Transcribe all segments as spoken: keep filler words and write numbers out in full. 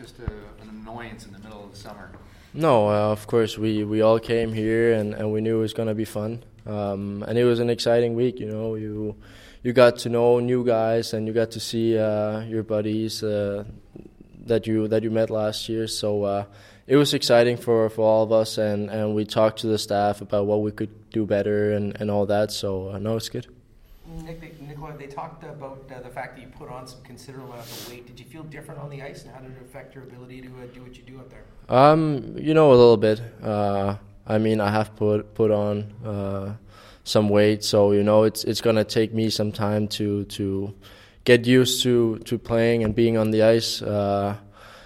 just a, an annoyance in the middle of the summer? No, uh, of course we, we all came here and, and we knew it was going to be fun. Um, and it was an exciting week, you know. You you got to know new guys and you got to see uh, your buddies uh, that you that you met last year. So uh, it was exciting for, for all of us, and, and we talked to the staff about what we could do better and, and all that. So uh, no, it's good. Nick, they, Nicola, they talked about uh, the fact that you put on some considerable amount of weight. Did you feel different on the ice, and how did it affect your ability to uh, do what you do up there? Um, you know, a little bit. Uh, I mean, I have put put on uh, some weight, so you know, it's it's gonna take me some time to to get used to, to playing and being on the ice. Uh,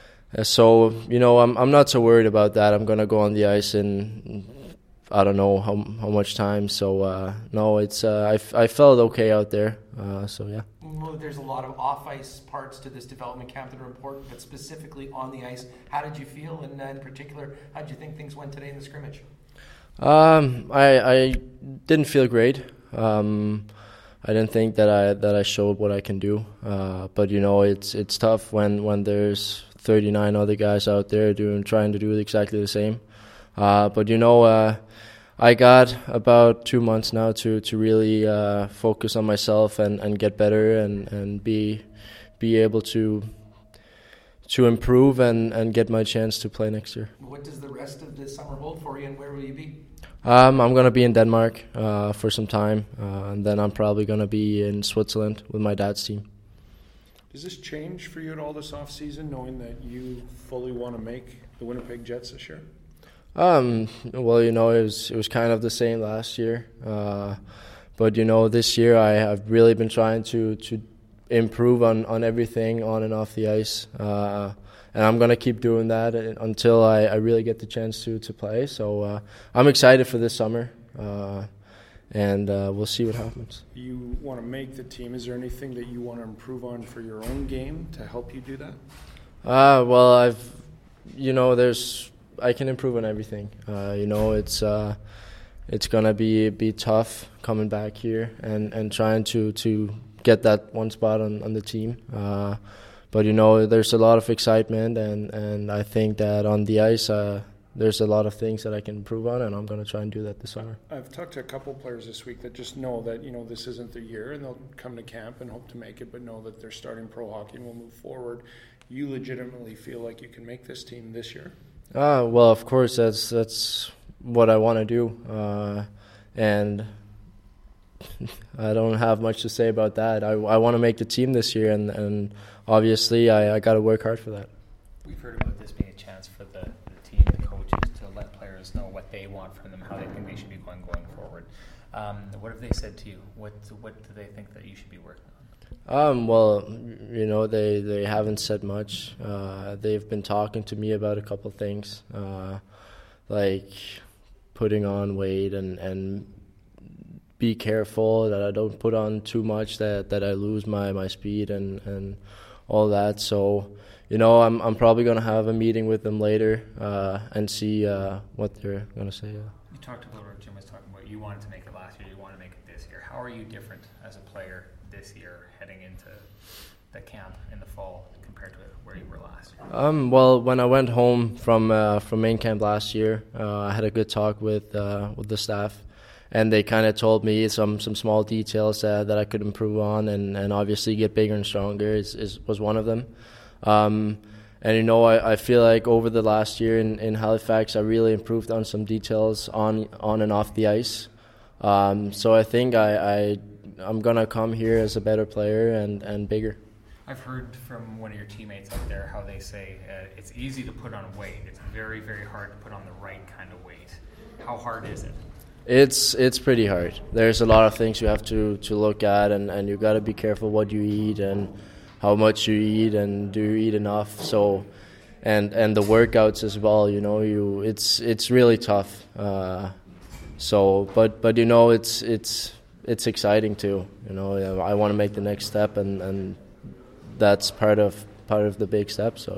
so you know, I'm I'm not so worried about that. I'm gonna go on the ice in I don't know how how much time. So uh, no, it's uh, I, f- I felt okay out there. Uh, so yeah. Well, there's a lot of off-ice parts to this development camp that are important, but specifically on the ice, how did you feel? And in particular, how did you think things went today in the scrimmage? Um, I I didn't feel great. Um, I didn't think that I that I showed what I can do. Uh, but you know, it's it's tough when, when there's thirty-nine other guys out there doing trying to do exactly the same. Uh, but you know. Uh, I got about two months now to to really uh, focus on myself and, and get better and, and be be able to to improve and, and get my chance to play next year. What does the rest of this summer hold for you, and where will you be? Um, I'm gonna be in Denmark uh, for some time, uh, and then I'm probably gonna be in Switzerland with my dad's team. Does this change for you at all this off season, knowing that you fully want to make the Winnipeg Jets this year? Um, well, you know, it was it was kind of the same last year, uh, but you know, this year I have really been trying to to improve on, on everything on and off the ice, uh, and I'm gonna keep doing that until I, I really get the chance to to play. So uh, I'm excited for this summer, uh, and uh, we'll see what happens. You want to make the team. Is there anything that you want to improve on for your own game to help you do that? Uh, well, I've, you know, there's. I can improve on everything. Uh, you know, it's uh, it's gonna be be tough coming back here and, and trying to, to get that one spot on, on the team. Uh, but you know, there's a lot of excitement, and, and I think that on the ice, uh, there's a lot of things that I can improve on, and I'm gonna try and do that this summer. I've talked to a couple players this week that just know that, you know, this isn't their year, and they'll come to camp and hope to make it, but know that they're starting pro hockey and will move forward. You legitimately feel like you can make this team this year? Uh, well, of course, that's that's what I want to do, uh, and I don't have much to say about that. I, I want to make the team this year, and, and obviously I, I got to work hard for that. We've heard about this being a chance for the, the team, the coaches, to let players know what they want from them, how they think they should be going going forward. Um, what have they said to you? What what do they think that you should be working on? Um, well, you know, they, they haven't said much. Uh, they've been talking to me about a couple things, uh, like putting on weight and, and be careful that I don't put on too much, that, that I lose my, my speed and, and all that. So, you know, I'm I'm probably going to have a meeting with them later uh, and see uh, what they're going to say. Uh. You talked about what Jim was talking about. You wanted to make it last year. You want to make it this year. How are you different as a player this year heading into the camp in the fall compared to where you were last year? Um, well, when I went home from uh, from main camp last year, uh, I had a good talk with uh, with the staff, and they kind of told me some, some small details uh, that I could improve on, and, and obviously get bigger and stronger is, is was one of them. Um, and you know, I, I feel like over the last year in, in Halifax, I really improved on some details on on and off the ice. Um, so I think I, I I'm gonna come here as a better player and, and bigger. I've heard from one of your teammates out there how they say uh, it's easy to put on weight. It's very, very hard to put on the right kind of weight. How hard is it? It's it's pretty hard. There's a lot of things you have to, to look at, and, and you got to be careful what you eat and how much you eat, and do you eat enough. So, and and the workouts as well. You know, you it's it's really tough. Uh, so, but but you know, it's it's it's exciting too. You know, I want to make the next step, and, and that's part of part of the big step. So.